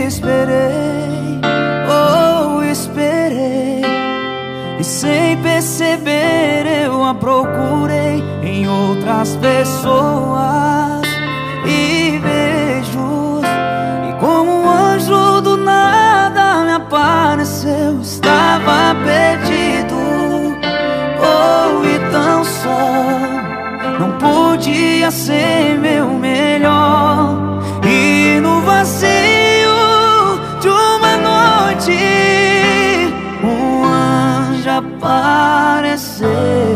esperei, oh, esperei, e sem perceber eu a procurei em outras pessoas e vejo, e como um anjo do nada me apareceu. Estava perdido, oh, e tão só, não podia ser meu melhor. E no vazio de uma noite um anjo apareceu,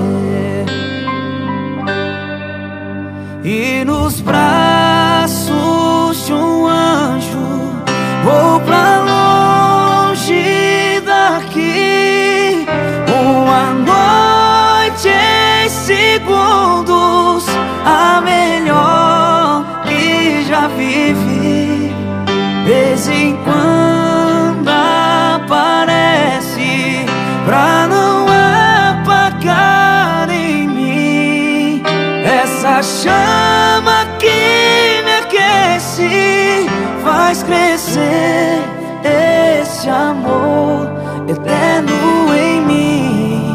e nos braços de um anjo vou pra longe daqui. Uma noite em segundos, a melhor que já vivi. Vez em quando aparece pra não apagar em mim essa chama que me aquece, faz crescer esse amor eterno em mim.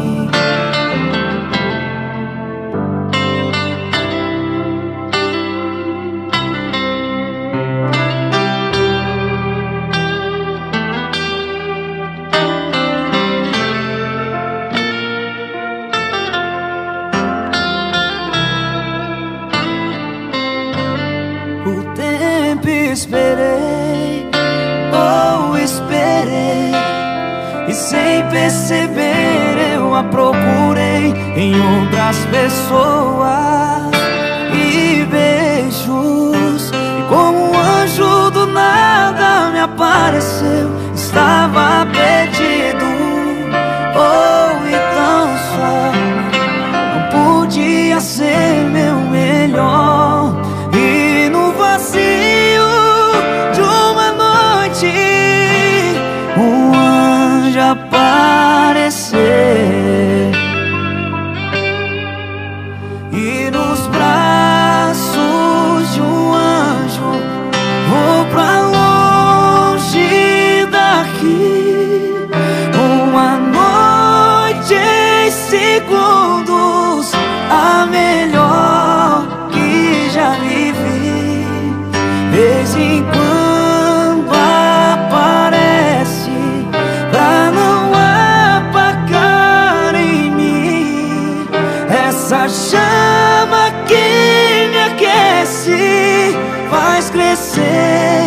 O tempo esperei, oh, esperei, e sem perceber eu a procurei em outras pessoas e beijos, e como um anjo do nada me apareceu. Estava perdido, oh, e tão só, não podia ser meu melhor. E no vazio de uma noite um anjo apareceu, e nos braços de um anjo vou pra longe daqui. Uma noite em segundos, a melhor que já vivi. Vez em quando aparece pra não apagar em mim essa chama que me aquece, faz crescer